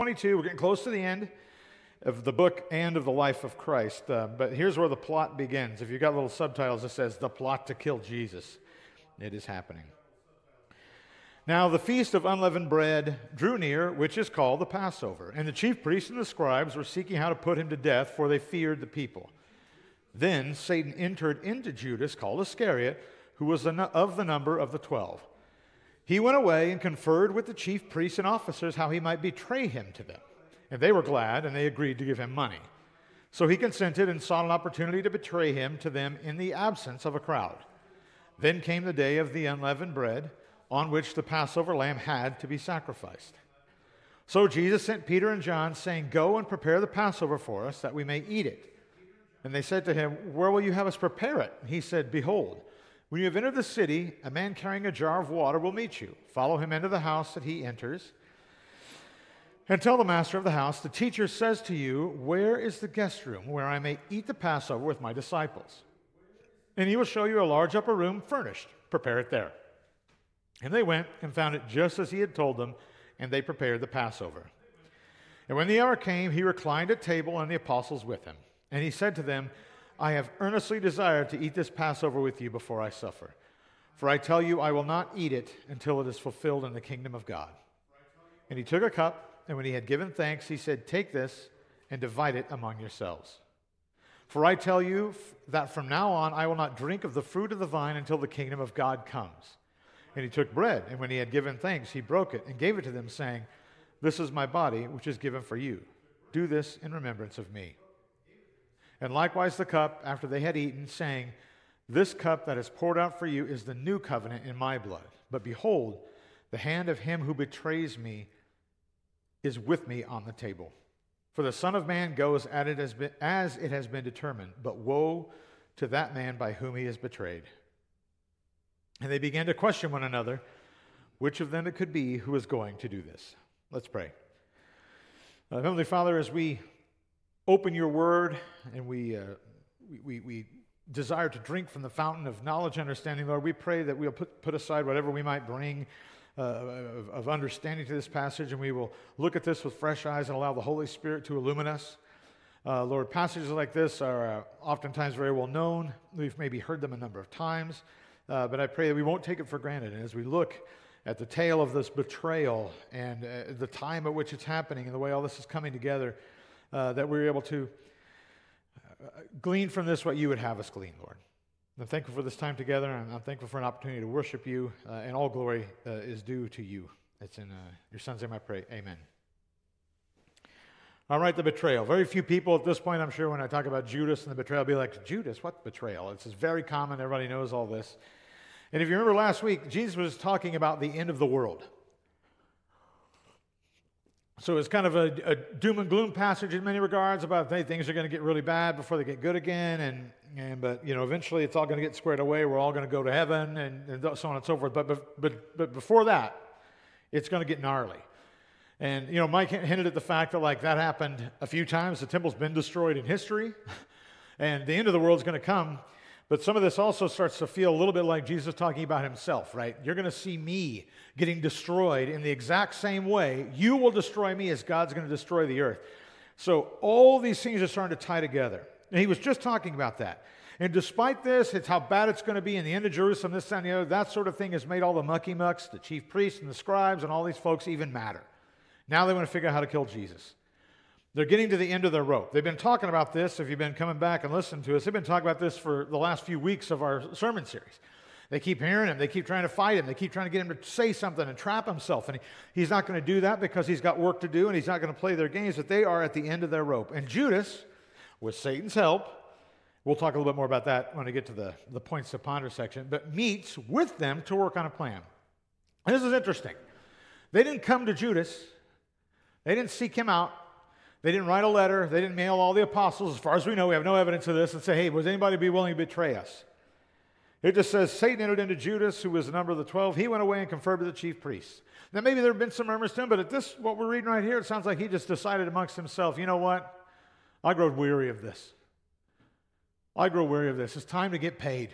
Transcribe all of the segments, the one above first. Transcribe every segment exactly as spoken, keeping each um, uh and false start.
twenty-two. We're getting close to the end of the book and of the life of Christ. Uh, but here's where the plot begins. If you've got little subtitles, it says, "The plot to kill Jesus." It is happening. Now the feast of unleavened bread drew near, which is called the Passover. And the chief priests and the scribes were seeking how to put him to death, for they feared the people. Then Satan entered into Judas, called Iscariot, who was of the number of the twelve. He went away and conferred with the chief priests and officers how he might betray him to them. And they were glad, and they agreed to give him money. So he consented and sought an opportunity to betray him to them in the absence of a crowd. Then came the day of the unleavened bread, on which the Passover lamb had to be sacrificed. So Jesus sent Peter and John, saying, "Go and prepare the Passover for us, that we may eat it." And they said to him, "Where will you have us prepare it?" And he said, "Behold, when you have entered the city, a man carrying a jar of water will meet you. Follow him into the house that he enters. And tell the master of the house, the teacher says to you, where is the guest room where I may eat the Passover with my disciples? And he will show you a large upper room furnished. Prepare it there." And they went and found it just as he had told them, and they prepared the Passover. And when the hour came, he reclined at table and the apostles with him. And he said to them, "I have earnestly desired to eat this Passover with you before I suffer. For I tell you, I will not eat it until it is fulfilled in the kingdom of God." And he took a cup, and when he had given thanks, he said, "Take this and divide it among yourselves. For I tell you that from now on I will not drink of the fruit of the vine until the kingdom of God comes." And he took bread, and when he had given thanks, he broke it and gave it to them, saying, "This is my body, which is given for you. Do this in remembrance of me." And likewise the cup, after they had eaten, saying, "This cup that is poured out for you is the new covenant in my blood. But behold, the hand of him who betrays me is with me on the table. For the Son of Man goes at it as, been, as it has been determined, but woe to that man by whom he is betrayed." And they began to question one another, which of them it could be who was going to do this. Let's pray. Uh, Heavenly Father, as we open your word and we, uh, we, we, we desire to drink from the fountain of knowledge and understanding, Lord, we pray that we'll put, put aside whatever we might bring uh, of, of understanding to this passage, and we will look at this with fresh eyes and allow the Holy Spirit to illumine us. Uh, Lord, passages like this are uh, oftentimes very well known. We've maybe heard them a number of times. Uh, but I pray that we won't take it for granted. And as we look at the tale of this betrayal and uh, the time at which it's happening and the way all this is coming together, uh, that we're able to uh, glean from this what you would have us glean, Lord. I'm thankful for this time together, and I'm thankful for an opportunity to worship you, uh, and all glory uh, is due to you. It's in uh, your Son's name I pray. Amen. All right, the betrayal. Very few people at this point, I'm sure, when I talk about Judas and the betrayal, will be like, "Judas, what betrayal?" It's just very common. Everybody knows all this. And if you remember last week, Jesus was talking about the end of the world. So it's kind of a, a doom and gloom passage in many regards about, hey, things are going to get really bad before they get good again. And, and but, you know, eventually it's all going to get squared away. We're all going to go to heaven and, and so on and so forth. But, but, but, but before that, it's going to get gnarly. And, you know, Mike hinted at the fact that, like, that happened a few times. The temple's been destroyed in history. And the end of the world is going to come. But some of this also starts to feel a little bit like Jesus talking about himself, right? You're going to see me getting destroyed in the exact same way. You will destroy me as God's going to destroy the earth. So all these things are starting to tie together. And he was just talking about that. And despite this, it's how bad it's going to be in the end of Jerusalem, this, that, and the other. That sort of thing has made all the mucky mucks, the chief priests and the scribes and all these folks even matter. Now they want to figure out how to kill Jesus. They're getting to the end of their rope. They've been talking about this. If you've been coming back and listening to us, they've been talking about this for the last few weeks of our sermon series. They keep hearing him. They keep trying to fight him. They keep trying to get him to say something and trap himself. And he, he's not going to do that because he's got work to do, and he's not going to play their games, but they are at the end of their rope. And Judas, with Satan's help, we'll talk a little bit more about that when I get to the, the points to ponder section, but meets with them to work on a plan. And this is interesting. They didn't come to Judas. They didn't seek him out. They didn't write a letter. They didn't mail all the apostles. As far as we know, we have no evidence of this, and say, hey, was anybody be willing to betray us? It just says, Satan entered into Judas, who was the number of the twelve. He went away and conferred with the chief priests. Now, maybe there have been some murmurs to him, but at this, what we're reading right here, it sounds like he just decided amongst himself, you know what? I grow weary of this. I grow weary of this. It's time to get paid.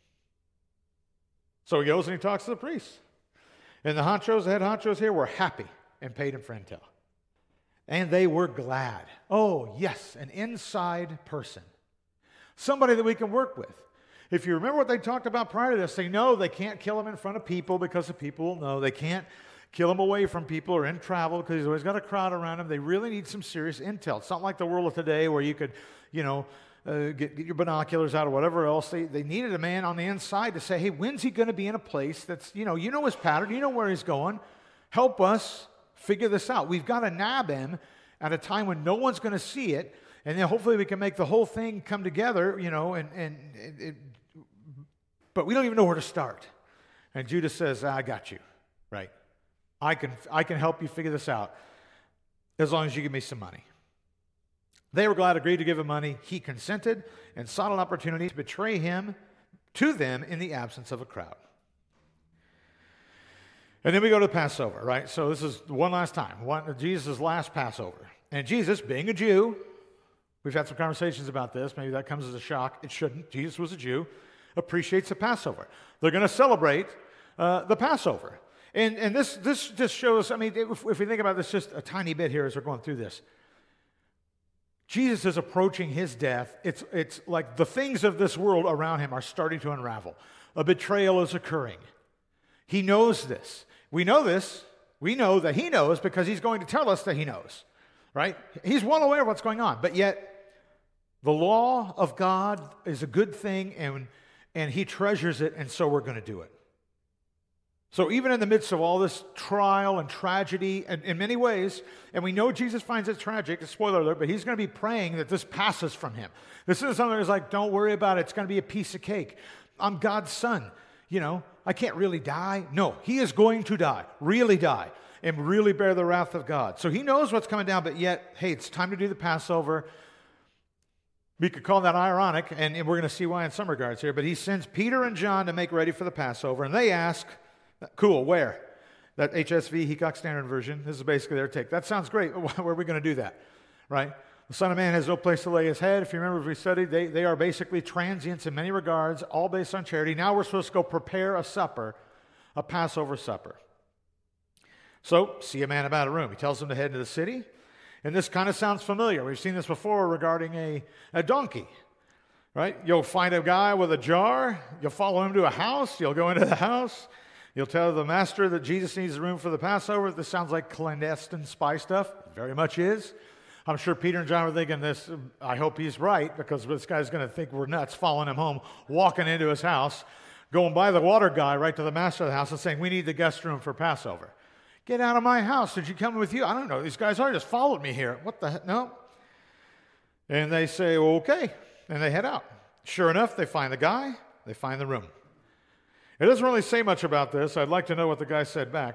So he goes and he talks to the priests. And the honchos, the head honchos here, were happy and paid him for intel. And they were glad. Oh, yes, an inside person. Somebody that we can work with. If you remember what they talked about prior to this, they know they can't kill him in front of people because the people will know. They can't kill him away from people or in travel because he's always got a crowd around him. They really need some serious intel. It's not like the world of today where you could, you know, uh, get, get your binoculars out or whatever else. They, they needed a man on the inside to say, hey, when's he going to be in a place that's, you know, you know his pattern, you know where he's going. Help us figure this out. We've got to nab him at a time when no one's going to see it, and then hopefully we can make the whole thing come together, you know, and, and it, it, but we don't even know where to start. And Judas says, I got you, right? I can, I can help you figure this out as long as you give me some money. They were glad, agreed to give him money. He consented and sought an opportunity to betray him to them in the absence of a crowd. And then we go to the Passover, right? So this is one last time, one, Jesus' last Passover. And Jesus, being a Jew, we've had some conversations about this. Maybe that comes as a shock. It shouldn't. Jesus was a Jew. Appreciates the Passover. They're going to celebrate uh, the Passover. And, and this, this just shows, I mean, if, if we think about this just a tiny bit here as we're going through this, Jesus is approaching his death. It's, it's like the things of this world around him are starting to unravel. A betrayal is occurring. He knows this. We know this. We know that he knows because he's going to tell us that he knows, right? He's well aware of what's going on, but yet the law of God is a good thing, and, and he treasures it, and so we're going to do it. So even in the midst of all this trial and tragedy, and in many ways, and we know Jesus finds it tragic, spoiler alert, but he's going to be praying that this passes from him. This isn't something that's like, don't worry about it, it's going to be a piece of cake. I'm God's son. You know, I can't really die. No, he is going to die, really die, and really bear the wrath of God. So he knows what's coming down, but yet, hey, it's time to do the Passover. We could call that ironic, and we're going to see why in some regards here, but he sends Peter and John to make ready for the Passover, and they ask, cool, where? That H S V, Heacock Standard Version, this is basically their take. That sounds great. Where are we going to do that? Right? The Son of Man has no place to lay his head. If you remember, if we studied, they, they are basically transients in many regards, all based on charity. Now we're supposed to go prepare a supper, a Passover supper. So, see a man about a room. He tells them to head into the city. And this kind of sounds familiar. We've seen this before regarding a, a donkey. Right? You'll find a guy with a jar. You'll follow him to a house. You'll go into the house. You'll tell the master that Jesus needs a room for the Passover. This sounds like clandestine spy stuff. It very much is. I'm sure Peter and John were thinking this, I hope he's right, because this guy's going to think we're nuts, following him home, walking into his house, going by the water guy right to the master of the house and saying, we need the guest room for Passover. Get out of my house. Did you come with you? I don't know. These guys are just followed me here. What the heck? No. And they say, well, okay. And they head out. Sure enough, they find the guy. They find the room. It doesn't really say much about this. I'd like to know what the guy said back.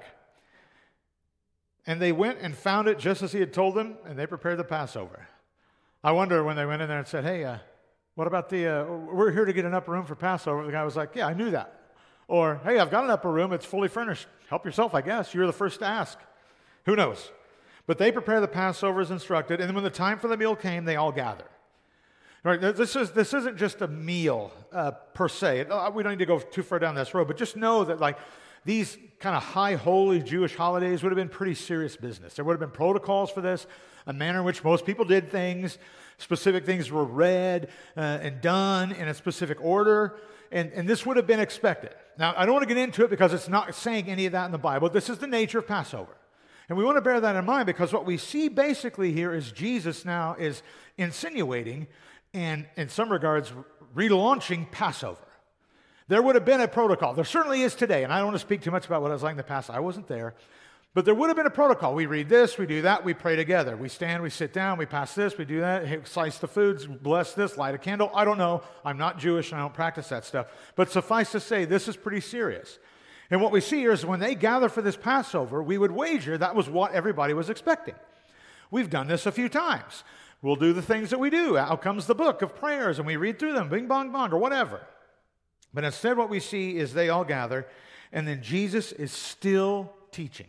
And they went and found it just as he had told them, and they prepared the Passover. I wonder when they went in there and said, hey, uh, what about the, uh, we're here to get an upper room for Passover. The guy was like, yeah, I knew that. Or, hey, I've got an upper room. It's fully furnished. Help yourself, I guess. You're the first to ask. Who knows? But they prepared the Passover as instructed, and then when the time for the meal came, they all gathered. Right, this, is, this isn't just a meal uh, per se. We don't need to go too far down this road, but just know that like these kind of high holy Jewish holidays would have been pretty serious business. There would have been protocols for this, a manner in which most people did things. Specific things were read uh, and done in a specific order, and, and this would have been expected. Now, I don't want to get into it because it's not saying any of that in the Bible. This is the nature of Passover. And we want to bear that in mind because what we see basically here is Jesus now is insinuating and in some regards, relaunching Passover. There would have been a protocol. There certainly is today, and I don't want to speak too much about what it was like in the past. I wasn't there. But there would have been a protocol. We read this, we do that, we pray together. We stand, we sit down, we pass this, we do that, slice the foods, bless this, light a candle. I don't know. I'm not Jewish, and I don't practice that stuff. But suffice to say, this is pretty serious. And what we see here is when they gather for this Passover, we would wager that was what everybody was expecting. We've done this a few times. We'll do the things that we do. Out comes the book of prayers, and we read through them, bing, bong, bong, or whatever. But instead what we see is they all gather, and then Jesus is still teaching.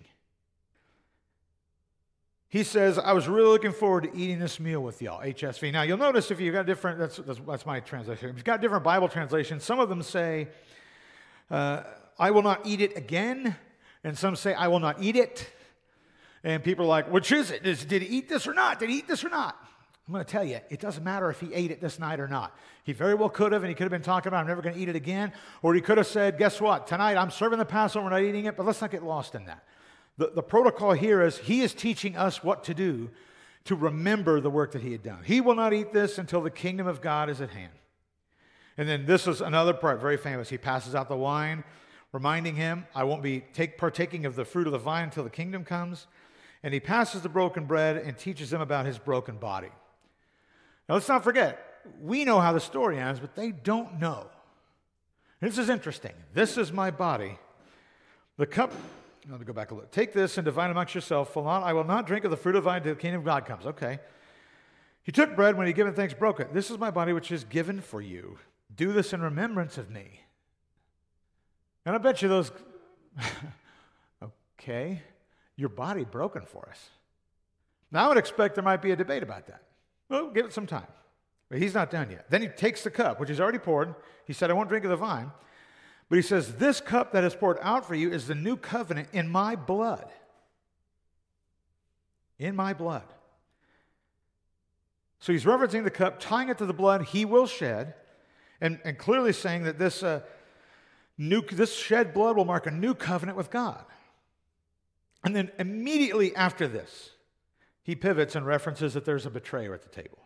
He says, I was really looking forward to eating this meal with y'all, H S V. Now, you'll notice if you've got different, that's, that's, that's my translation. If you've got different Bible translations, some of them say, uh, I will not eat it again, and some say, I will not eat it. And people are like, which is it? Is, did he eat this or not? Did he eat this or not? I'm going to tell you, it doesn't matter if he ate it this night or not. He very well could have, and he could have been talking about, I'm never going to eat it again. Or he could have said, guess what? Tonight I'm serving the Passover, we're not eating it, but let's not get lost in that. The, the protocol here is he is teaching us what to do to remember the work that he had done. He will not eat this until the kingdom of God is at hand. And then this is another part, very famous. He passes out the wine, reminding him, I won't be take, partaking of the fruit of the vine until the kingdom comes. And he passes the broken bread and teaches them about his broken body. Now, let's not forget, we know how the story ends, but they don't know. This is interesting. This is my body. The cup, let me go back a little. Take this and divide amongst yourself. For not, I will not drink of the fruit of the vine until the kingdom of God comes. Okay. He took bread, when he had given thanks, broke it. This is my body which is given for you. Do this in remembrance of me. And I bet you those, okay, your body broken for us. Now I would expect there might be a debate about that. Well, give it some time. But he's not done yet. Then he takes the cup, which he's already poured. He said, I won't drink of the vine. But he says, this cup that is poured out for you is the new covenant in my blood. In my blood. So he's referencing the cup, tying it to the blood he will shed, and, and clearly saying that this, uh, new, this shed blood will mark a new covenant with God. And then immediately after this, he pivots and references that there's a betrayer at the table.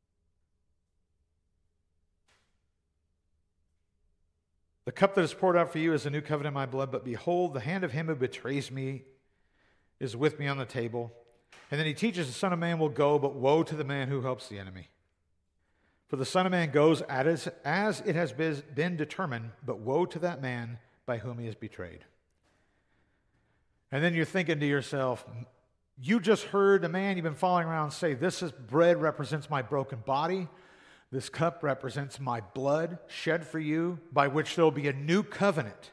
The cup that is poured out for you is a new covenant in my blood, but behold, the hand of him who betrays me is with me on the table. And then he teaches the Son of Man will go, but woe to the man who helps the enemy. For the Son of Man goes as, as it has been determined, but woe to that man by whom he is betrayed. And then you're thinking to yourself, you just heard a man you've been following around say, this is bread represents my broken body. This cup represents my blood shed for you, by which there will be a new covenant.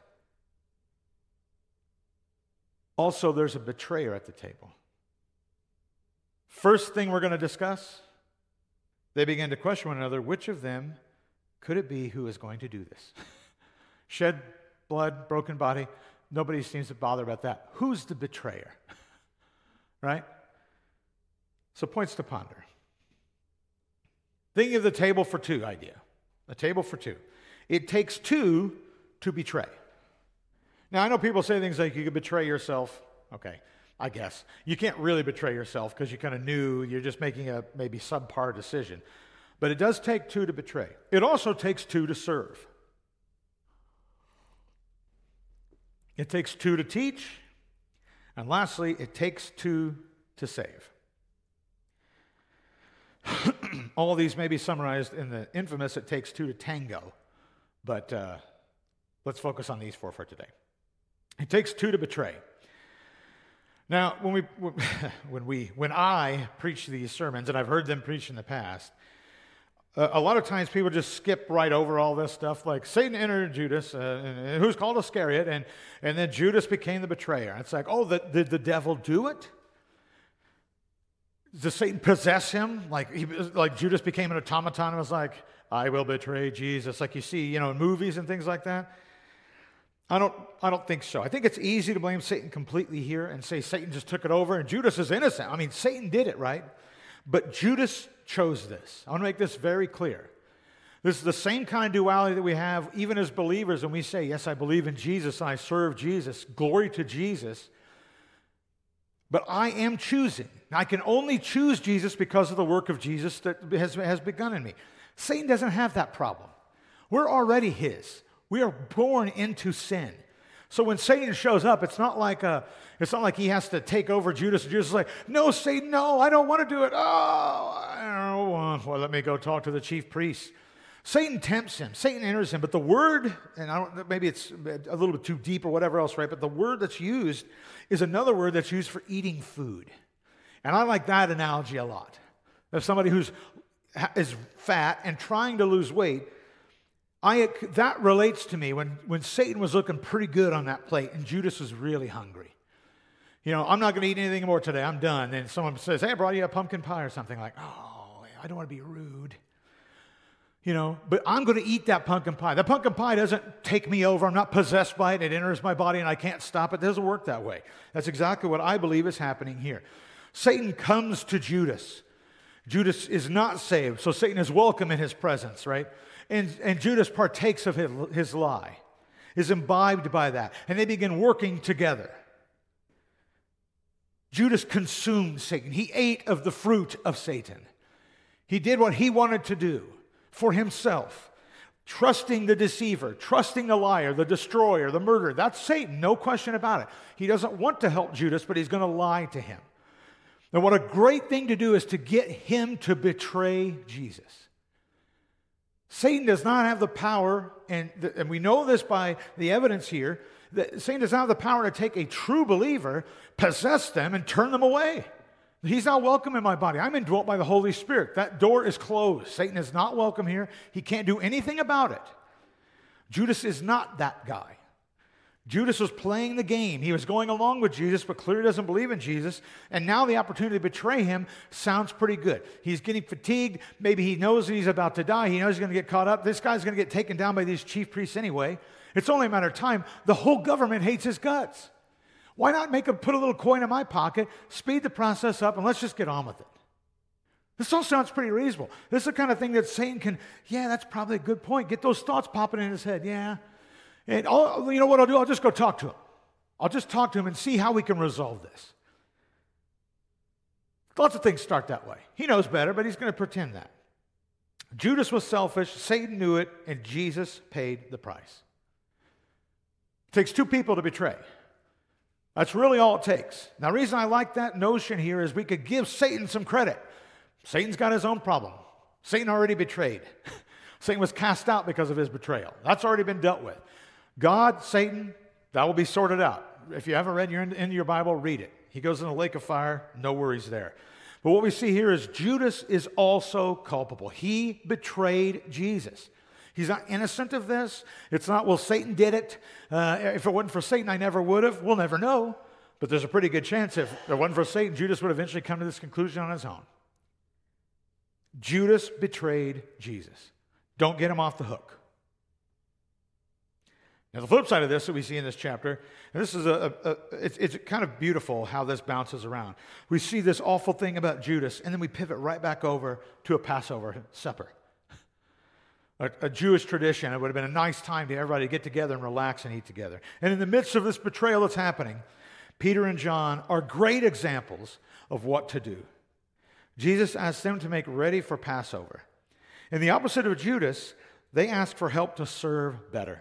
Also, there's a betrayer at the table. First thing we're going to discuss, they begin to question one another, which of them could it be who is going to do this? Shed blood, broken body. Nobody seems to bother about that. Who's the betrayer? Right? So points to ponder. Thinking of the table for two idea. A table for two. It takes two to betray. Now, I know people say things like you could betray yourself. Okay, I guess. You can't really betray yourself because you kind of knew you're just making a maybe subpar decision. But it does take two to betray. It also takes two to serve. It takes two to teach. And lastly, it takes two to save. All of these may be summarized in the infamous it takes two to tango, but uh, let's focus on these four for today. It takes two to betray. Now, when we, when we, when I preach these sermons, and I've heard them preach in the past, uh, a lot of times people just skip right over all this stuff, like Satan entered Judas, uh, and who's called Iscariot, and, and then Judas became the betrayer. It's like, oh, the, did the devil do it? Does Satan possess him? Like, he, like Judas became an automaton and was like, I will betray Jesus, like you see, you know, in movies and things like that. I don't, I don't think so. I think it's easy to blame Satan completely here and say Satan just took it over and Judas is innocent. I mean, Satan did it, right? But Judas chose this. I want to make this very clear. This is the same kind of duality that we have even as believers when we say, yes, I believe in Jesus and I serve Jesus. Glory to Jesus. But I am choosing. I can only choose Jesus because of the work of Jesus that has, has begun in me. Satan doesn't have that problem. We're already his. We are born into sin. So when Satan shows up, it's not like a, it's not like he has to take over Judas. And Judas is like, no, Satan, no, I don't want to do it. Oh, I don't want. Well, let me go talk to the chief priest. Satan tempts him. Satan enters him. But the word, and I don't, maybe it's a little bit too deep or whatever else, right? But the word that's used is another word that's used for eating food. And I like that analogy a lot. If somebody who's is fat and trying to lose weight, I, that relates to me when, when Satan was looking pretty good on that plate and Judas was really hungry. You know, I'm not going to eat anything more today. I'm done. And someone says, hey, I brought you a pumpkin pie or something like, oh, I don't want to be rude. You know, but I'm going to eat that pumpkin pie. That pumpkin pie doesn't take me over. I'm not possessed by it. It enters my body and I can't stop it. It doesn't work that way. That's exactly what I believe is happening here. Satan comes to Judas. Judas is not saved, so Satan is welcome in his presence, right? And, and Judas partakes of his, his lie, is imbibed by that, and they begin working together. Judas consumed Satan. He ate of the fruit of Satan. He did what he wanted to do for himself, trusting the deceiver, trusting the liar, the destroyer, the murderer. That's Satan, no question about it. He doesn't want to help Judas, but he's going to lie to him. And what a great thing to do is to get him to betray Jesus. Satan does not have the power, and, th- and we know this by the evidence here, that Satan does not have the power to take a true believer, possess them, and turn them away. He's not welcome in my body. I'm indwelt by the Holy Spirit. That door is closed. Satan is not welcome here. He can't do anything about it. Judas is not that guy. Judas was playing the game. He was going along with Jesus, but clearly doesn't believe in Jesus. And now the opportunity to betray him sounds pretty good. He's getting fatigued. Maybe he knows that he's about to die. He knows he's going to get caught up. This guy's going to get taken down by these chief priests anyway. It's only a matter of time. The whole government hates his guts. Why not make him put a little coin in my pocket, speed the process up, and let's just get on with it? This all sounds pretty reasonable. This is the kind of thing that Satan can, yeah, that's probably a good point. Get those thoughts popping in his head, yeah. And I'll, you know what I'll do? I'll just go talk to him. I'll just talk to him and see how we can resolve this. Lots of things start that way. He knows better, but he's going to pretend that. Judas was selfish, Satan knew it, and Jesus paid the price. It takes two people to betray. That's really all it takes. Now, the reason I like that notion here is we could give Satan some credit. Satan's got his own problem. Satan already betrayed. Satan was cast out because of his betrayal. That's already been dealt with. God, Satan, that will be sorted out. If you haven't read your end of your Bible, read it. He goes in the lake of fire, no worries there. But what we see here is Judas is also culpable. He betrayed Jesus. He's not innocent of this. It's not, well, Satan did it. Uh, if it wasn't for Satan, I never would have. We'll never know. But there's a pretty good chance if it wasn't for Satan, Judas would eventually come to this conclusion on his own. Judas betrayed Jesus. Don't get him off the hook. Now, the flip side of this that we see in this chapter, and this is a, a, a it's, it's kind of beautiful how this bounces around. We see this awful thing about Judas, and then we pivot right back over to a Passover supper. A, a Jewish tradition. It would have been a nice time to everybody get together and relax and eat together. And in the midst of this betrayal that's happening, Peter and John are great examples of what to do. Jesus asked them to make ready for Passover. In the opposite of Judas, they ask for help to serve better.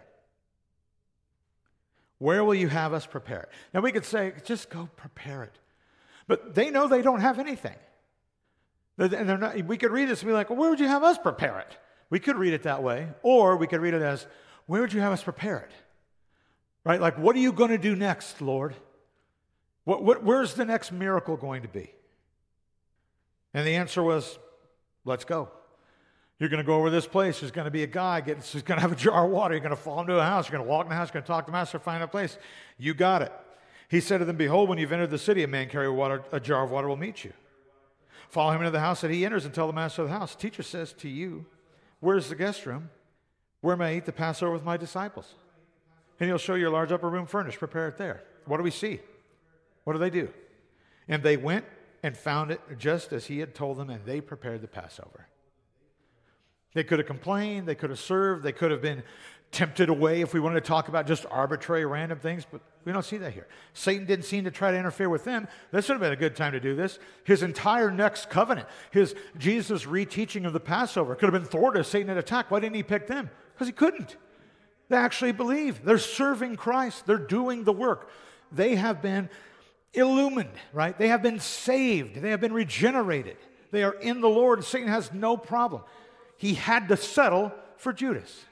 Where will you have us prepare it? Now we could say, just go prepare it. But they know they don't have anything. And they're not, we could read this and be like, well, where would you have us prepare it? We could read it that way. Or we could read it as, where would you have us prepare it? Right? Like, what are you going to do next, Lord? What, what, where's the next miracle going to be? And the answer was, let's go. You're going to go over this place. There's going to be a guy. Getting, he's going to have a jar of water. You're going to fall into a house. You're going to walk in the house. You're going to talk to the master, find a place. You got it. He said to them, behold, when you've entered the city, a man carrying water, a jar of water will meet you. Follow him into the house that he enters and tell the master of the house, teacher says to you, where's the guest room? Where may I eat the Passover with my disciples? And he'll show you a large upper room furnished. Prepare it there. What do we see? What do they do? And they went and found it just as he had told them, and they prepared the Passover. They could have complained, they could have served, they could have been tempted away if we wanted to talk about just arbitrary random things, but we don't see that here. Satan didn't seem to try to interfere with them. This would have been a good time to do this. His entire next covenant, his Jesus' reteaching of the Passover could have been thwarted if Satan had attacked. Why didn't he pick them? Because he couldn't. They actually believe. They're serving Christ. They're doing the work. They have been illumined, right? They have been saved. They have been regenerated. They are in the Lord, and Satan has no problem. He had to settle for Judas.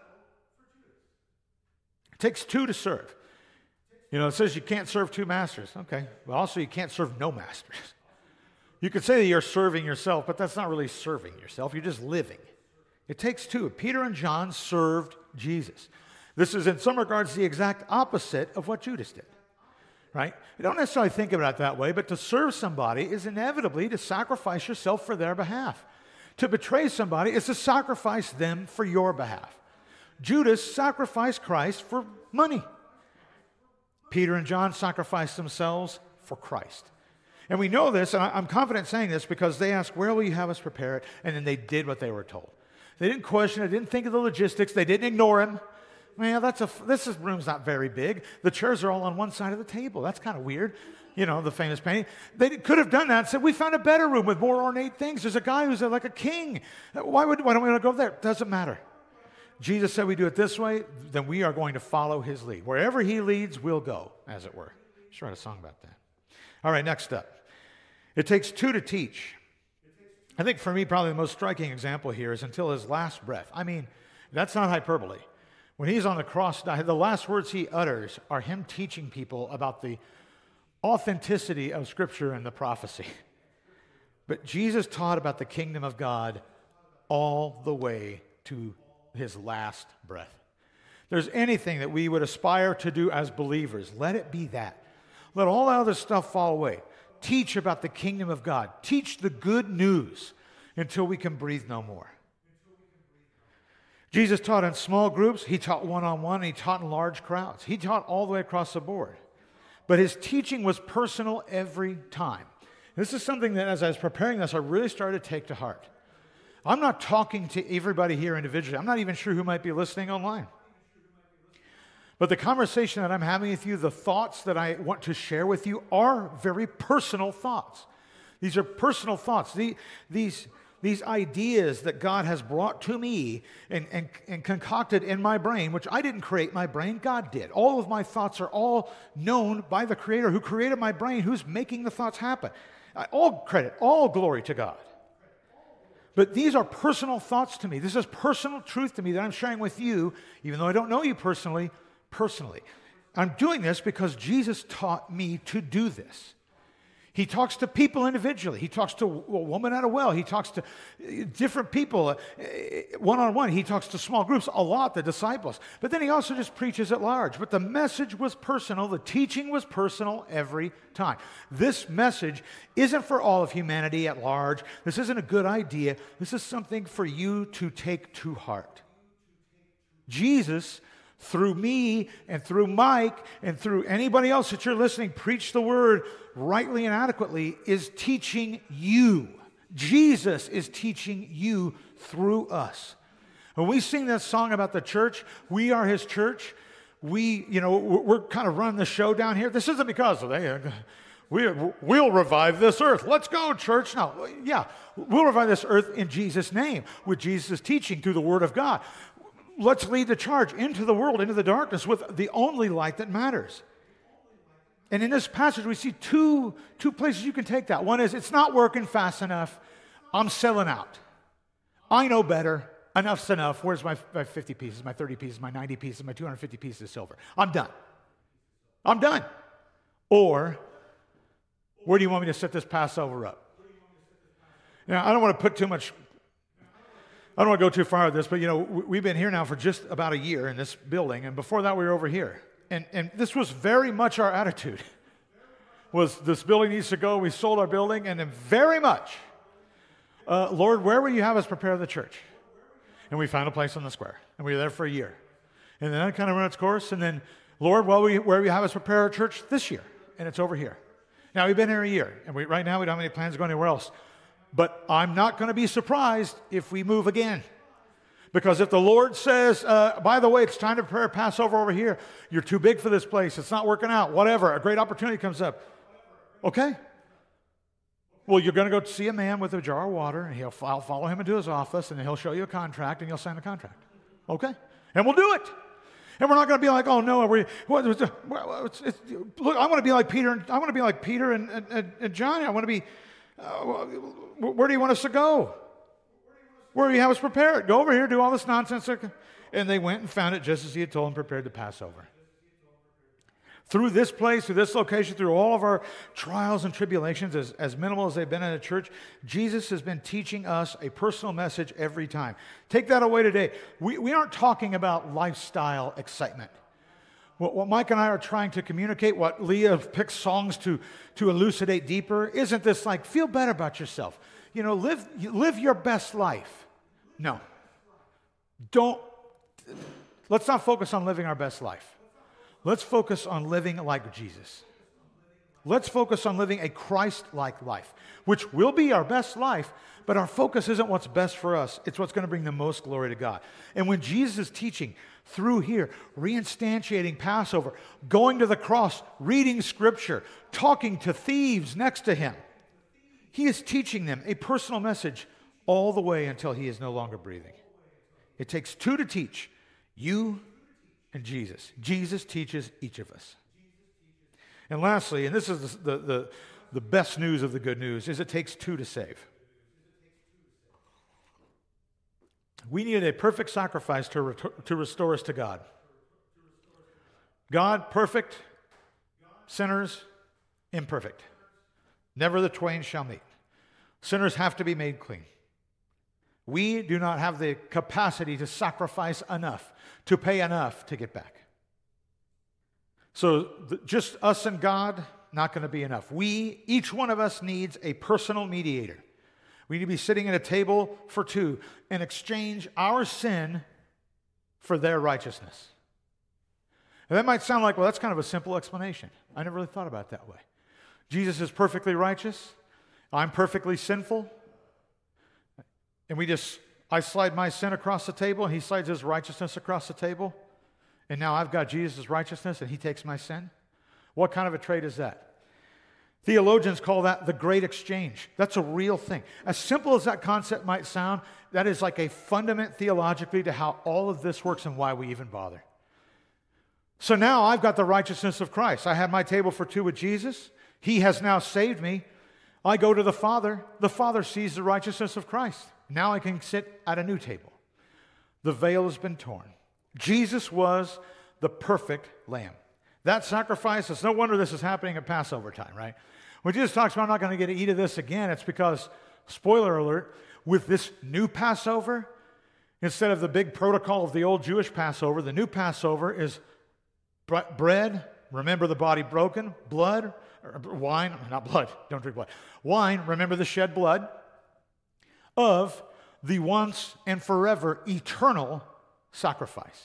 It takes two to serve. You know, it says you can't serve two masters. Okay. But also you can't serve no masters. You could say that you're serving yourself, but that's not really serving yourself. You're just living. It takes two. Peter and John served Jesus. This is in some regards the exact opposite of what Judas did. Right? You don't necessarily think about it that way, but to serve somebody is inevitably to sacrifice yourself for their behalf. To betray somebody is to sacrifice them for your behalf. Judas sacrificed Christ for money. Peter and John sacrificed themselves for Christ. And we know this, and I'm confident saying this because they asked, where will you have us prepare it? And then they did what they were told. They didn't question it, didn't think of the logistics, they didn't ignore him. Man, that's a, this is, room's not very big. The chairs are all on one side of the table. That's kind of weird. You know, the famous painting. They could have done that and said, we found a better room with more ornate things. There's a guy who's like a king. Why, would, why don't we want to go there? Doesn't matter. Jesus said we do it this way, then we are going to follow his lead. Wherever he leads, we'll go, as it were. Just write a song about that. All right, next up. It takes two to teach. I think for me, probably the most striking example here is until his last breath. I mean, that's not hyperbole. When he's on the cross, the last words he utters are him teaching people about the authenticity of Scripture and the prophecy. But Jesus taught about the kingdom of God all the way to his last breath. If there's anything that we would aspire to do as believers, let it be that. Let all that other stuff fall away. Teach about the kingdom of God. Teach the good news until we can breathe no more. Jesus taught in small groups. He taught one-on-one. And he taught in large crowds. He taught all the way across the board. But his teaching was personal every time. This is something that as I was preparing this, I really started to take to heart. I'm not talking to everybody here individually. I'm not even sure who might be listening online. But the conversation that I'm having with you, the thoughts that I want to share with you are very personal thoughts. These are personal thoughts. The, these, these ideas that God has brought to me and, and, and concocted in my brain, which I didn't create my brain, God did. All of my thoughts are all known by the Creator who created my brain, who's making the thoughts happen. All credit, all glory to God. But these are personal thoughts to me. This is personal truth to me that I'm sharing with you, even though I don't know you personally, personally. I'm doing this because Jesus taught me to do this. He talks to people individually. He talks to a woman at a well. He talks to different people one-on-one. He talks to small groups a lot, the disciples. But then he also just preaches at large. But the message was personal. The teaching was personal every time. This message isn't for all of humanity at large. This isn't a good idea. This is something for you to take to heart. Jesus, through me and through Mike and through anybody else that you're listening, preach the word rightly and adequately, is teaching you. Jesus is teaching you through us. When we sing that song about the church, we are his church. We, you know, we're kind of running the show down here. This isn't because of they, we, we'll revive this earth. Let's go, church. No, yeah, we'll revive this earth in Jesus' name with Jesus' teaching through the word of God. Let's lead the charge into the world, into the darkness with the only light that matters. And in this passage, we see two, two places you can take that. One is, it's not working fast enough. I'm selling out. I know better. Enough's enough. Where's my, my fifty pieces, my thirty pieces, my ninety pieces, my two hundred fifty pieces of silver? I'm done. I'm done. Or, where do you want me to set this Passover up? Now, I don't want to put too much... I don't want to go too far with this, but, you know, we've been here now for just about a year in this building, and before that we were over here. And, and this was very much our attitude, was this building needs to go. We sold our building, and then very much, uh, Lord, where will you have us prepare the church? And we found a place on the square, and we were there for a year. And then that kind of ran its course, and then, Lord, well, we, where will you have us prepare our church this year? And it's over here. Now, we've been here a year, and we, right now we don't have any plans to go anywhere else. But I'm not going to be surprised if we move again. Because if the Lord says, uh, by the way, it's time to prepare Passover over here, you're too big for this place, it's not working out, whatever, a great opportunity comes up. Okay. Well, you're going to go see a man with a jar of water, and he'll I'll follow him into his office, and then he'll show you a contract, and you'll sign a contract. Okay. And we'll do it. And we're not going to be like, oh, no, we, what, it's, it's, look, I want to be like Peter, and I want to be like Peter and, and, and John. I want to be, uh, where do you want us to go? Where do you have us prepared? Go over here, do all this nonsense. And they went and found it just as he had told them, prepared the Passover. Through this place, through this location, through all of our trials and tribulations, as, as minimal as they've been in a church, Jesus has been teaching us a personal message every time. Take that away today. We, we aren't talking about lifestyle excitement. What, what Mike and I are trying to communicate, what Leah picks songs to, to elucidate deeper, isn't this like, feel better about yourself. you know, live, live your best life. No. Don't, let's not focus on living our best life. Let's focus on living like Jesus. Let's focus on living a Christ-like life, which will be our best life, but our focus isn't what's best for us. It's what's going to bring the most glory to God. And when Jesus is teaching through here, reinstantiating Passover, going to the cross, reading Scripture, talking to thieves next to him, he is teaching them a personal message all the way until he is no longer breathing. It takes two to teach, you and Jesus. Jesus teaches each of us. And lastly, and this is the, the, the best news of the good news, is it takes two to save. We needed a perfect sacrifice to, re- to restore us to God. God, perfect, sinners, imperfect. Never the twain shall meet. Sinners have to be made clean. We do not have the capacity to sacrifice enough, to pay enough to get back. So th- just us and God, not going to be enough. We, each one of us needs a personal mediator. We need to be sitting at a table for two and exchange our sin for their righteousness. And that might sound like, well, that's kind of a simple explanation. I never really thought about it that way. Jesus is perfectly righteous. I'm perfectly sinful. And we just, I slide my sin across the table, and he slides his righteousness across the table. And now I've got Jesus' righteousness, and he takes my sin. What kind of a trade is that? Theologians call that the great exchange. That's a real thing. As simple as that concept might sound, that is like a fundament theologically to how all of this works and why we even bother. So now I've got the righteousness of Christ. I have my table for two with Jesus. He has now saved me. I go to the Father. The Father sees the righteousness of Christ. Now I can sit at a new table. The veil has been torn. Jesus was the perfect lamb. That sacrifice, it's no wonder this is happening at Passover time, right? When Jesus talks about I'm not going to get to eat of this again, it's because, spoiler alert, with this new Passover, instead of the big protocol of the old Jewish Passover, the new Passover is bread, remember the body broken, blood, wine, not blood, don't drink blood, wine, remember the shed blood of the once and forever eternal sacrifice.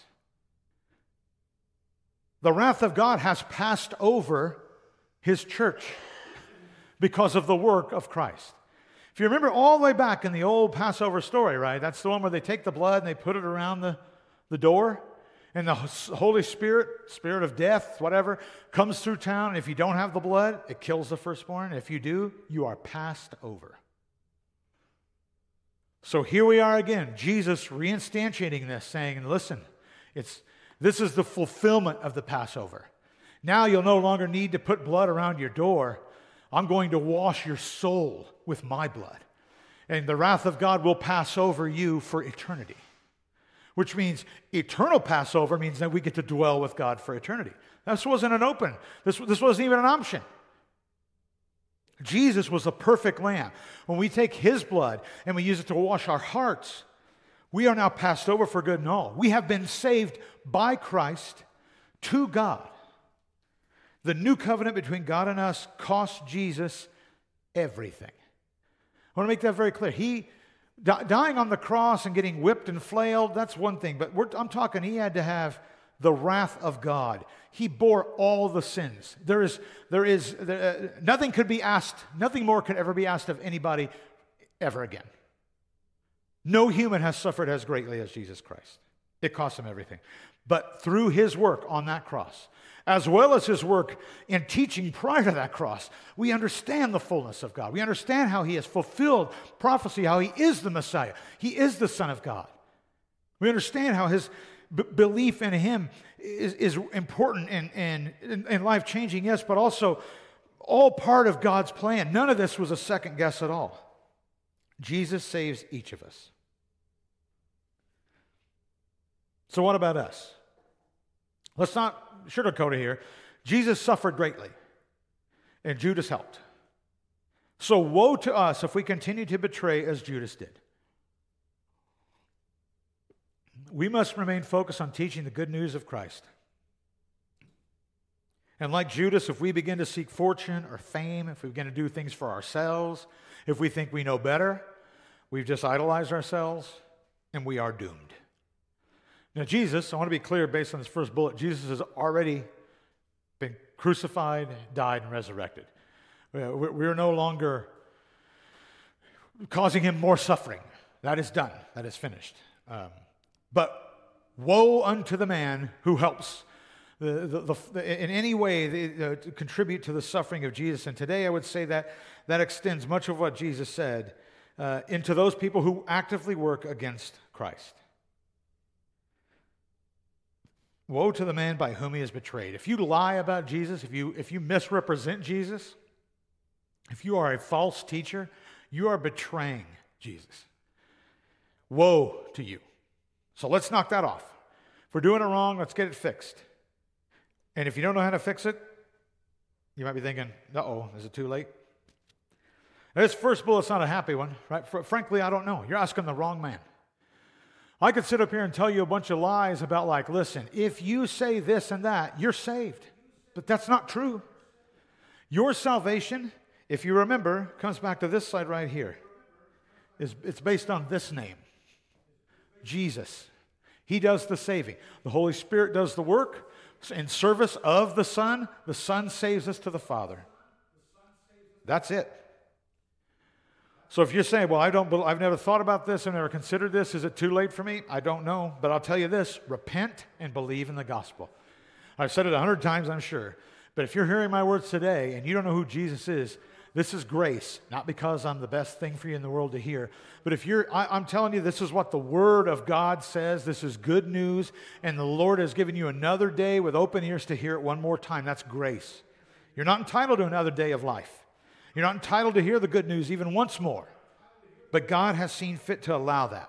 The wrath of God has passed over his church because of the work of Christ. If you remember all the way back in the old Passover story, right? That's the one where they take the blood and they put it around the, the door, and the Holy Spirit, spirit of death, whatever, comes through town. And if you don't have the blood, it kills the firstborn. If you do, you are passed over. So here we are again, Jesus reinstantiating this, saying, listen, it's this is the fulfillment of the Passover. Now you'll no longer need to put blood around your door. I'm going to wash your soul with my blood. And the wrath of God will pass over you for eternity. Which means eternal Passover means that we get to dwell with God for eternity. This wasn't an open. This, this wasn't even an option. Jesus was a perfect lamb. When we take his blood and we use it to wash our hearts, we are now passed over for good and all. We have been saved by Christ to God. The new covenant between God and us cost Jesus everything. I want to make that very clear. He di- dying on the cross and getting whipped and flailed, that's one thing. But we're, I'm talking he had to have the wrath of God. He bore all the sins. There is, there is there, uh, nothing could be asked, nothing more could ever be asked of anybody ever again. No human has suffered as greatly as Jesus Christ. It cost him everything. But through his work on that cross, as well as his work in teaching prior to that cross, we understand the fullness of God. We understand how he has fulfilled prophecy, how he is the Messiah. He is the Son of God. We understand how his b- belief in him is, is important and, and, and life-changing, yes, but also all part of God's plan. None of this was a second guess at all. Jesus saves each of us. So what about us? Let's not sugarcoat it here. Jesus suffered greatly, and Judas helped. So woe to us if we continue to betray as Judas did. We must remain focused on teaching the good news of Christ. And like Judas, if we begin to seek fortune or fame, if we begin to do things for ourselves, if we think we know better, we've just idolized ourselves, and we are doomed. Now, Jesus, I want to be clear based on this first bullet, Jesus has already been crucified, died, and resurrected. We're no longer causing him more suffering. That is done. That is finished. Um, but woe unto the man who helps the, the, the, in any way the, uh, to contribute to the suffering of Jesus. And today I would say that that extends much of what Jesus said uh, into those people who actively work against Christ. Woe to the man by whom he is betrayed. If you lie about Jesus, if you, if you misrepresent Jesus, if you are a false teacher, you are betraying Jesus. Woe to you. So let's knock that off. If we're doing it wrong, let's get it fixed. And if you don't know how to fix it, you might be thinking, uh-oh, is it too late? This first bullet's not a happy one, right? Fr- frankly, I don't know. You're asking the wrong man. I could sit up here and tell you a bunch of lies about like, listen, if you say this and that, you're saved. But that's not true. Your salvation, if you remember, comes back to this slide right here. Is It's based on this name, Jesus. He does the saving. The Holy Spirit does the work in service of the Son. The Son saves us to the Father. That's it. So if you're saying, well, I don't, I've never thought about this, I've never considered this, is it too late for me? I don't know, but I'll tell you this, repent and believe in the gospel. I've said it a hundred times, I'm sure, but if you're hearing my words today and you don't know who Jesus is, this is grace, not because I'm the best thing for you in the world to hear, but if you're, I, I'm telling you, this is what the Word of God says, this is good news, and the Lord has given you another day with open ears to hear it one more time. That's grace. You're not entitled to another day of life. You're not entitled to hear the good news even once more. But God has seen fit to allow that.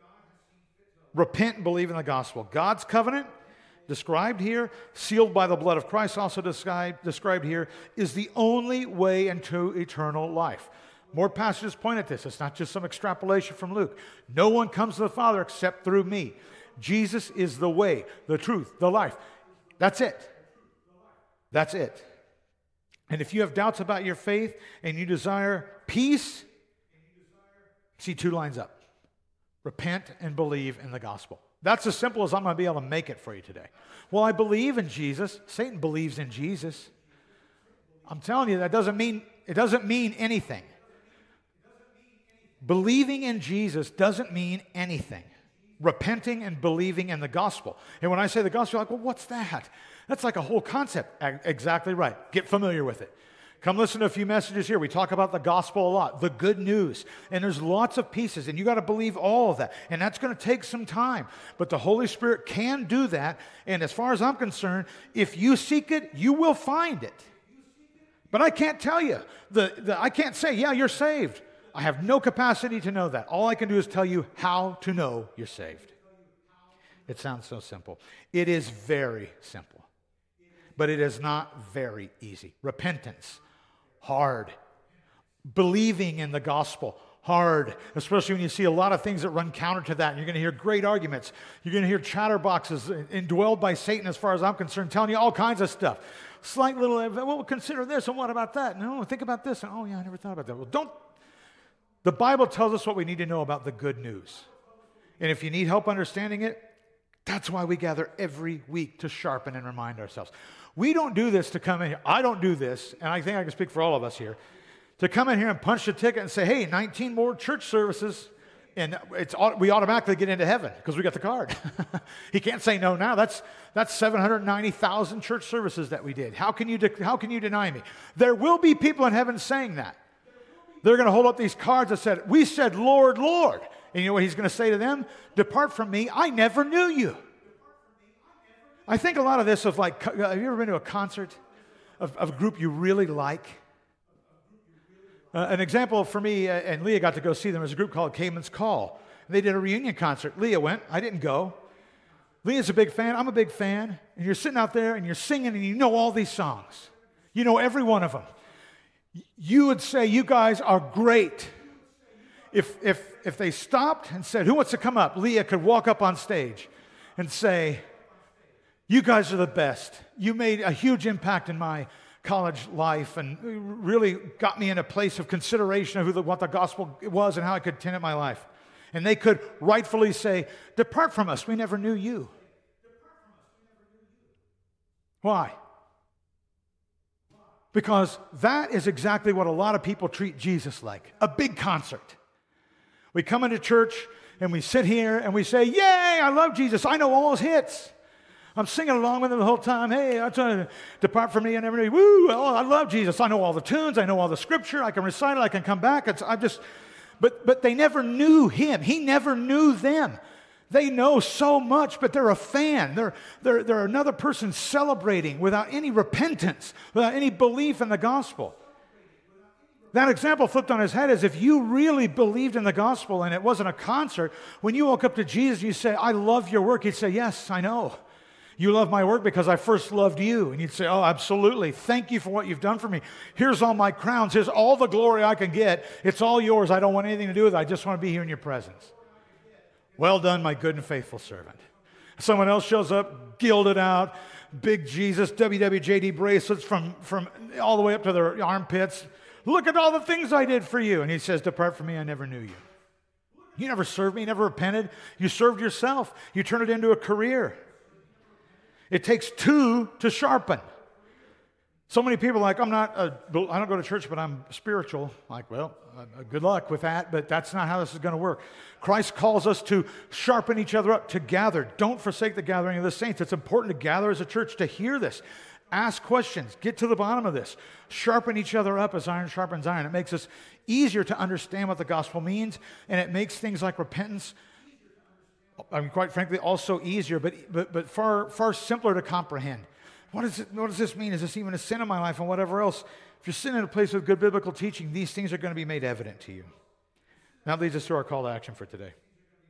Repent and believe in the gospel. God's covenant, described here, sealed by the blood of Christ, also described, described here, is the only way into eternal life. More passages point at this. It's not just some extrapolation from Luke. No one comes to the Father except through me. Jesus is the way, the truth, the life. That's it. That's it. And if you have doubts about your faith and you desire peace, see two lines up. Repent and believe in the gospel. That's as simple as I'm going to be able to make it for you today. Well, I believe in Jesus. Satan believes in Jesus. I'm telling you, that doesn't mean, it doesn't mean anything. Believing in Jesus doesn't mean anything. Repenting and believing in the gospel. And when I say the gospel, you're like, well, what's that? That's like a whole concept. Exactly right. Get familiar with it. Come listen to a few messages here. We talk about the gospel a lot, the good news. And there's lots of pieces, and you got to believe all of that. And that's going to take some time. But the Holy Spirit can do that. And as far as I'm concerned, if you seek it, you will find it. But I can't tell you. The, the, I can't say, yeah, you're saved. I have no capacity to know that. All I can do is tell you how to know you're saved. It sounds so simple. It is very simple. But it is not very easy. Repentance, hard. Believing in the gospel, hard. Especially when you see a lot of things that run counter to that. And you're going to hear great arguments. You're going to hear chatterboxes indwelled by Satan, as far as I'm concerned, telling you all kinds of stuff. Slight little, well, consider this, and what about that? No, think about this. And, oh, yeah, I never thought about that. Well, don't. The Bible tells us what we need to know about the good news. And if you need help understanding it, that's why we gather every week to sharpen and remind ourselves. We don't do this to come in here. I don't do this, and I think I can speak for all of us here, to come in here and punch the ticket and say, hey, nineteen more church services, and it's we automatically get into heaven because we got the card. He can't say no now. That's that's seven hundred ninety thousand church services that we did. How can you de- how can you deny me? There will be people in heaven saying that. They're going to hold up these cards that said, we said, Lord, Lord. And you know what he's going to say to them? Depart from me, I never knew you. I think a lot of this of like, have you ever been to a concert of, of a group you really like? Uh, an example for me, uh, and Leah got to go see them, was a group called Cayman's Call. And they did a reunion concert. Leah went. I didn't go. Leah's a big fan. I'm a big fan. And you're sitting out there and you're singing and you know all these songs. You know every one of them. You would say, you guys are great. If, if, if they stopped and said, who wants to come up? Leah could walk up on stage and say, You guys are the best. You made a huge impact in my college life and really got me in a place of consideration of who the, what the gospel was and how I could tend it my life. And they could rightfully say, depart from us, we never knew you. Why? Because that is exactly what a lot of people treat Jesus like, a big concert. We come into church and we sit here and we say, yay, I love Jesus, I know all his hits. I'm singing along with him the whole time. Hey, I'm trying to depart from me. I never knew you. Woo, oh, I love Jesus. I know all the tunes. I know all the scripture. I can recite it. I can come back. It's, I just, but, but they never knew him. He never knew them. They know so much, but they're a fan. They're, they're, they're another person celebrating without any repentance, without any belief in the gospel. That example flipped on his head is if you really believed in the gospel and it wasn't a concert, when you woke up to Jesus, you say, I love your work. He'd say, yes, I know. You love my work because I first loved you. And you'd say, oh, absolutely. Thank you for what you've done for me. Here's all my crowns. Here's all the glory I can get. It's all yours. I don't want anything to do with it. I just want to be here in your presence. Well done, my good and faithful servant. Someone else shows up, gilded out, big Jesus, W W J D bracelets from, from all the way up to their armpits. Look at all the things I did for you. And he says, depart from me, I never knew you. You never served me, you never repented. You served yourself. You turned it into a career. It takes two to sharpen. So many people are like, I'm not, a, I don't go to church, but I'm spiritual. Like, well, uh, good luck with that, but that's not how this is going to work. Christ calls us to sharpen each other up, to gather. Don't forsake the gathering of the saints. It's important to gather as a church to hear this. Ask questions. Get to the bottom of this. Sharpen each other up as iron sharpens iron. It makes us easier to understand what the gospel means, and it makes things like repentance, I mean, quite frankly, also easier, but, but, but far, far simpler to comprehend. What, is it, what does this mean? Is this even a sin in my life and whatever else? If you're sitting in a place with good biblical teaching, these things are going to be made evident to you. That leads us to our call to action for today.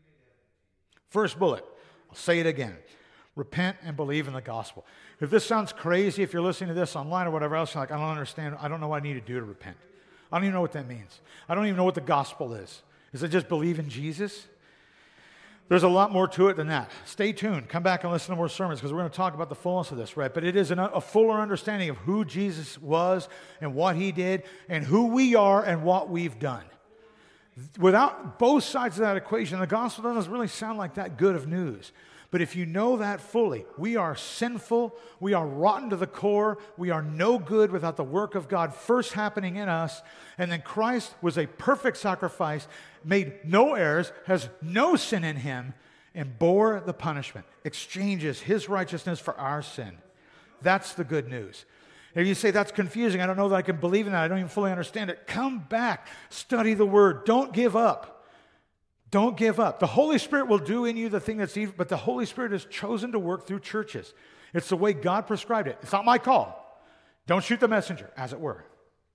First bullet, I'll say it again. Repent and believe in the gospel. If this sounds crazy, if you're listening to this online or whatever else, you're like, I don't understand. I don't know what I need to do to repent. I don't even know what that means. I don't even know what the gospel is. Is it just believe in Jesus? There's a lot more to it than that. Stay tuned. Come back and listen to more sermons because we're going to talk about the fullness of this, right? But it is an, a fuller understanding of who Jesus was and what he did and who we are and what we've done. Without both sides of that equation, the gospel doesn't really sound like that good of news. But if you know that fully, we are sinful, we are rotten to the core, we are no good without the work of God first happening in us, and then Christ was a perfect sacrifice, made no errors, has no sin in him, and bore the punishment, exchanges his righteousness for our sin. That's the good news. If you say, that's confusing, I don't know that I can believe in that, I don't even fully understand it, come back, study the Word, don't give up. Don't give up. The Holy Spirit will do in you the thing that's evil, but the Holy Spirit has chosen to work through churches. It's the way God prescribed it. It's not my call. Don't shoot the messenger, as it were.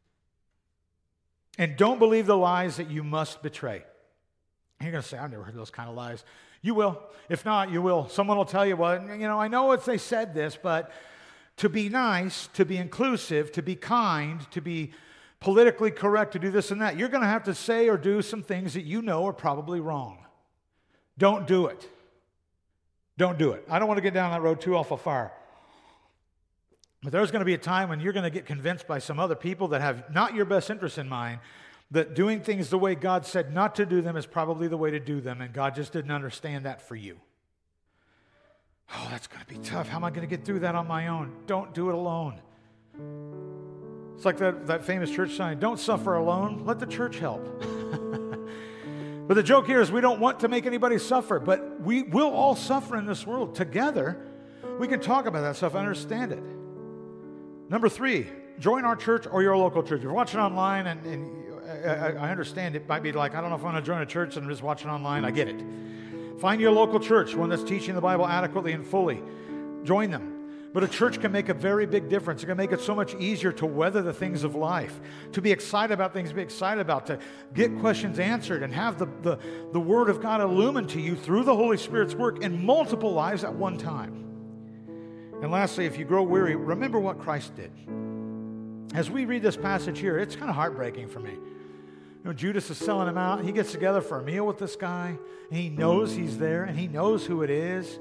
And don't believe the lies that you must betray. You're going to say, I've never heard those kind of lies. You will. If not, you will. Someone will tell you, well, you know, I know it's, they said this, but to be nice, to be inclusive, to be kind, to be politically correct, to do this and that, you're going to have to say or do some things that you know are probably wrong. Don't do it. Don't do it. I don't want to get down that road too awful far. But there's going to be a time when you're going to get convinced by some other people that have not your best interest in mind that doing things the way God said not to do them is probably the way to do them, and God just didn't understand that for you. Oh, that's going to be tough. How am I going to get through that on my own? Don't do it alone. It's like that, that famous church sign, don't suffer alone, let the church help. But the joke here is we don't want to make anybody suffer, but we will all suffer in this world. Together, we can talk about that stuff and understand it. Number three, join our church or your local church. If you're watching online, and, and I, I understand it might be like, I don't know if I want to join a church and I'm just watching online, I get it. Find your local church, one that's teaching the Bible adequately and fully. Join them. But a church can make a very big difference. It can make it so much easier to weather the things of life, to be excited about things to be excited about, to get questions answered and have the, the, the Word of God illumined to you through the Holy Spirit's work in multiple lives at one time. And lastly, if you grow weary, remember what Christ did. As we read this passage here, it's kind of heartbreaking for me. You know, Judas is selling him out. He gets together for a meal with this guy, and he knows he's there, and he knows who it is.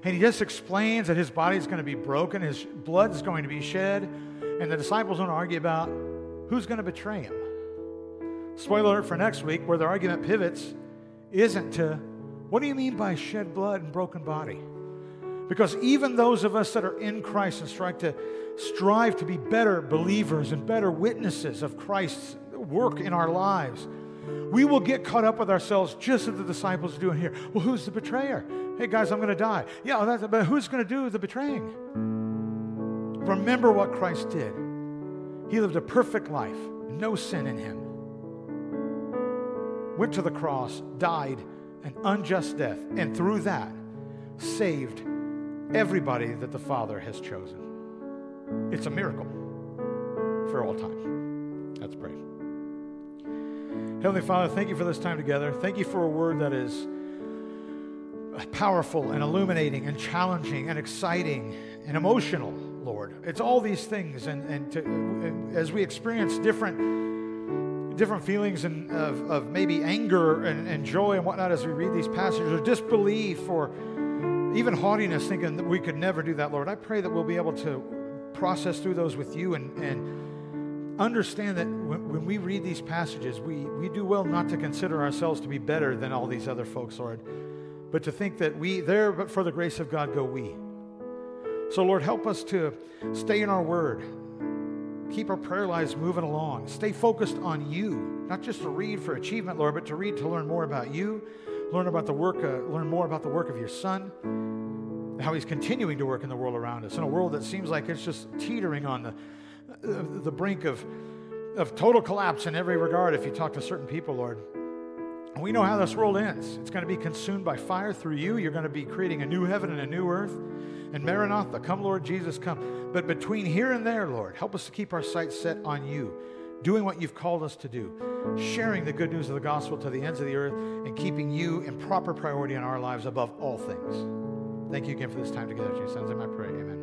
And he just explains that his body is going to be broken, his blood is going to be shed, and the disciples don't argue about who's going to betray him. Spoiler alert for next week, where the argument pivots isn't to, what do you mean by shed blood and broken body? Because even those of us that are in Christ and strive to strive to be better believers and better witnesses of Christ's work in our lives, we will get caught up with ourselves just as the disciples do in here. Well, who's the betrayer? Hey, guys, I'm going to die. Yeah, that's, but who's going to do the betraying? Remember what Christ did. He lived a perfect life, no sin in him. Went to the cross, died an unjust death, and through that, saved everybody that the Father has chosen. It's a miracle for all time. Let's pray. Heavenly Father, thank you for this time together. Thank you for a word that is powerful and illuminating and challenging and exciting and emotional, Lord. It's all these things, and, and, to, and as we experience different, different feelings and of, of maybe anger and, and joy and whatnot as we read these passages, or disbelief or even haughtiness, thinking that we could never do that, Lord, I pray that we'll be able to process through those with you and, and understand that when, when we read these passages, we, we do well not to consider ourselves to be better than all these other folks, Lord, but to think that we, there, but for the grace of God, go we. So, Lord, help us to stay in our word, keep our prayer lives moving along, stay focused on you, not just to read for achievement, Lord, but to read to learn more about you, learn about the work, uh, learn more about the work of your Son, how he's continuing to work in the world around us, in a world that seems like it's just teetering on the uh, the brink of of total collapse in every regard if you talk to certain people, Lord. And we know how this world ends. It's going to be consumed by fire through you. You're going to be creating a new heaven and a new earth. And Maranatha, come Lord Jesus, come. But between here and there, Lord, help us to keep our sights set on you, doing what you've called us to do, sharing the good news of the gospel to the ends of the earth, and keeping you in proper priority in our lives above all things. Thank you again for this time together, Jesus. In I pray, amen.